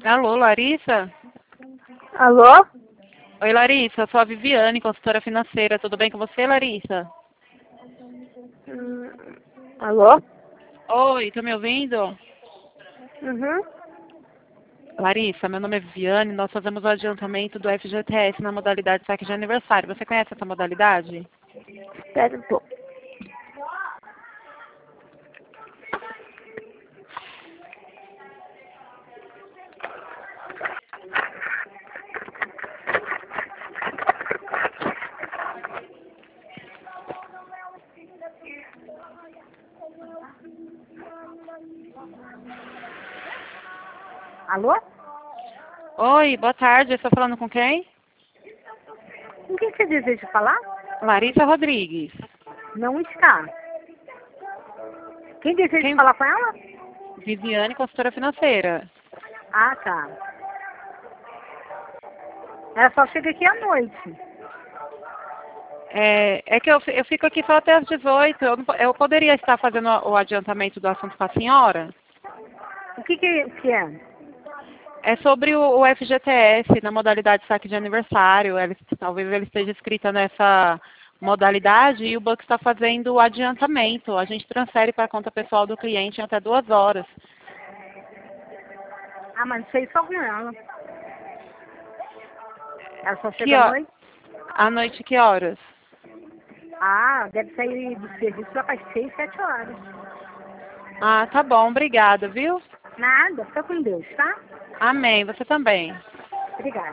Alô, Larissa? Alô? Oi, Larissa, eu sou a Viviane, consultora financeira. Tudo bem com você, Larissa? Hum, Alô? Oi, tá me ouvindo? Uhum. Larissa, meu nome é Viviane, nós fazemos o adiantamento do FGTS na modalidade saque de aniversário. Você conhece essa modalidade? Espera um pouco. Alô? Oi, boa tarde, estou falando com quem? Com quem você deseja falar? Larissa Rodrigues. Não está. Quem deseja Quem? falar com ela? Viviane, consultora financeira. Ah, tá. Ela só chega aqui à noite. É que eu fico aqui só até às 18. Eu poderia estar fazendo o adiantamento do assunto com a senhora? O que é? É sobre o FGTS na modalidade saque de aniversário. Talvez ele esteja escrita nessa modalidade e o banco está fazendo o adiantamento. A gente transfere para a conta pessoal do cliente em até 2 horas. Ah, mas não sei só com ela. Ela só Que chega à ó, noite? à noite, que horas? Ah, deve sair do serviço lá para as 6, 7 horas. Ah, tá bom, obrigada, viu? Nada, fica com Deus, tá? Amém, você também. Obrigada.